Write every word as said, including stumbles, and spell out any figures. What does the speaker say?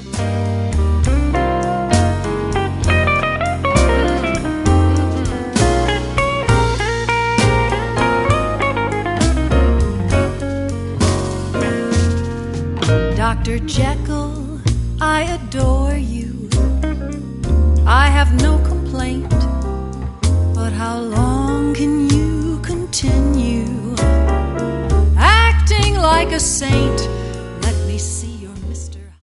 Doctor Jekyll, I adore you. I have no complaint, but how long can you continue acting like a saint